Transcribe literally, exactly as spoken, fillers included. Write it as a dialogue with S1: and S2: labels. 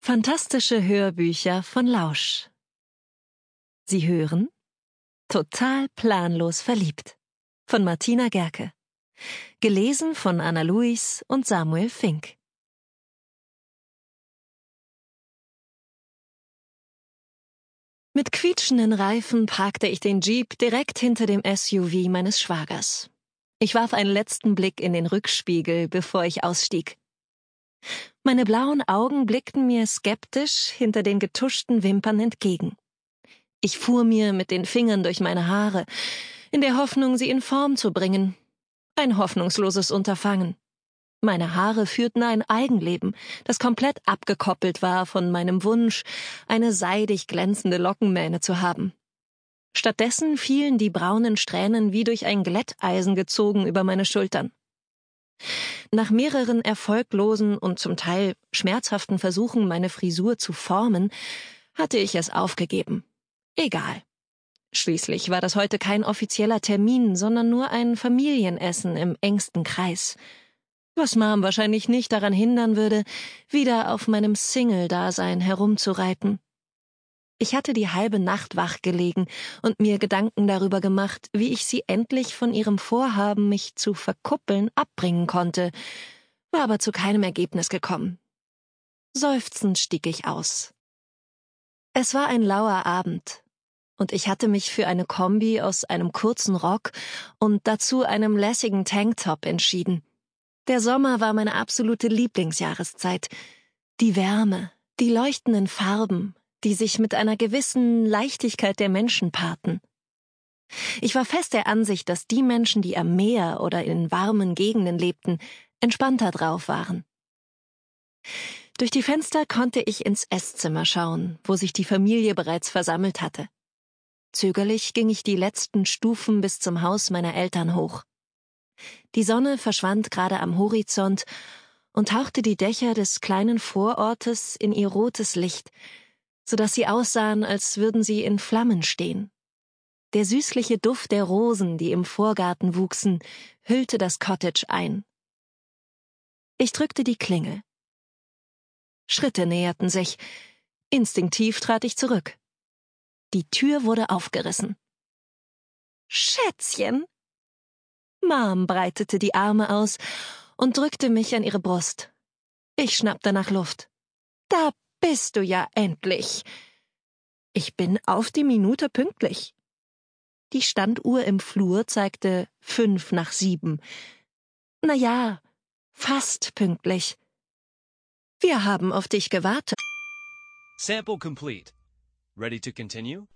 S1: Fantastische Hörbücher von Lausch. Sie hören Total planlos verliebt von Martina Gerke. Gelesen von Anna Luis und Samuel Fink. Mit quietschenden Reifen parkte ich den Jeep direkt hinter dem S U V meines Schwagers. Ich warf einen letzten Blick in den Rückspiegel, bevor ich ausstieg. Meine blauen Augen blickten mir skeptisch hinter den getuschten Wimpern entgegen. Ich fuhr mir mit den Fingern durch meine Haare, in der Hoffnung, sie in Form zu bringen. Ein hoffnungsloses Unterfangen. Meine Haare führten ein Eigenleben, das komplett abgekoppelt war von meinem Wunsch, eine seidig glänzende Lockenmähne zu haben. Stattdessen fielen die braunen Strähnen wie durch ein Glätteisen gezogen über meine Schultern. Nach mehreren erfolglosen und zum Teil schmerzhaften Versuchen, meine Frisur zu formen, hatte ich es aufgegeben. Egal. Schließlich war das heute kein offizieller Termin, sondern nur ein Familienessen im engsten Kreis, was Mom wahrscheinlich nicht daran hindern würde, wieder auf meinem Single-Dasein herumzureiten. Ich hatte die halbe Nacht wach gelegen und mir Gedanken darüber gemacht, wie ich sie endlich von ihrem Vorhaben, mich zu verkuppeln, abbringen konnte, war aber zu keinem Ergebnis gekommen. Seufzend stieg ich aus. Es war ein lauer Abend, und ich hatte mich für eine Kombi aus einem kurzen Rock und dazu einem lässigen Tanktop entschieden. Der Sommer war meine absolute Lieblingsjahreszeit. Die Wärme, die leuchtenden Farben, die sich mit einer gewissen Leichtigkeit der Menschen paarten. Ich war fest der Ansicht, dass die Menschen, die am Meer oder in warmen Gegenden lebten, entspannter drauf waren. Durch die Fenster konnte ich ins Esszimmer schauen, wo sich die Familie bereits versammelt hatte. Zögerlich ging ich die letzten Stufen bis zum Haus meiner Eltern hoch. Die Sonne verschwand gerade am Horizont und tauchte die Dächer des kleinen Vorortes in ihr rotes Licht, so dass sie aussahen, als würden sie in Flammen stehen. Der süßliche Duft der Rosen, die im Vorgarten wuchsen, hüllte das Cottage ein. Ich drückte die Klingel. Schritte näherten sich. Instinktiv trat ich zurück. Die Tür wurde aufgerissen. »Schätzchen!« Mom breitete die Arme aus und drückte mich an ihre Brust. Ich schnappte nach Luft. »Da bist du ja endlich!« Ich bin auf die Minute pünktlich. Die Standuhr im Flur zeigte fünf nach sieben. Na ja, fast pünktlich. Wir haben auf dich gewartet.
S2: Sample complete. Ready to continue?